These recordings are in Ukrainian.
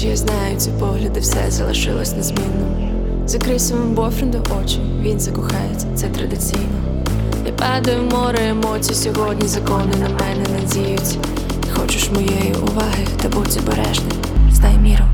очі, я знаю, ці погляди, все залишилось незмінним. Закрий своєму бойфренду очі, він закохається, це традиційно. Я падаю в море емоцій, сьогодні закони на мене надіються. Хочеш моєї уваги, та будь обережним, знай міру.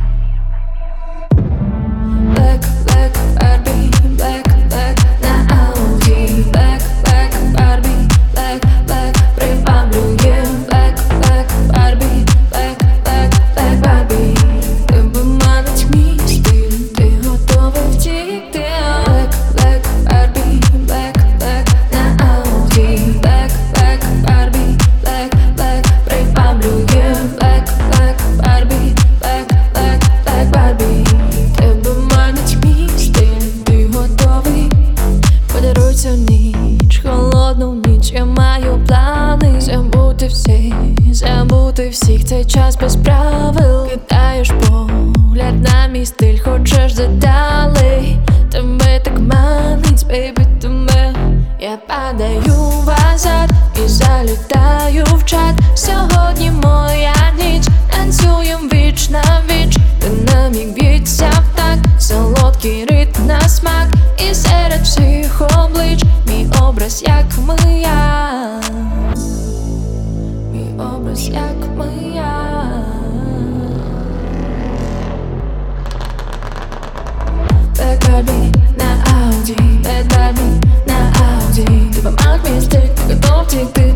Black, black, Barbie, black, black, на Audi. Black, black, Barbie, black, black, приваблює. Black, black, Barbie, black, black, black, Barbie. Тебе манить мій стиль, ти готова втікти. Black, black, Barbie, black, black, на Audi. Black, black, Barbie, black, black, приваблює. Black, black, Barbie, black, black, black, Barbie. Тебе манить мій стиль, ти готовий? Подаруй цю ніч, холодну ніч, я маю плани. Забути всіх, цей час без правил. Кидаєш погляд на мій стиль, хочеш деталей. Тебе так манить, бейбі, тебе. Я падаю в азарт і залітаю в чат. Сьогодні моя ніч, танцюєм віч на віч. Динамік б'ється в такт, солодкий ритм на смак. І серед всіх облич мій образ, як моя. Мій образ, як моя. Black Barbie на Audi, Black Barbie на Audi. Тебе манить мій стиль, ти готов втікти.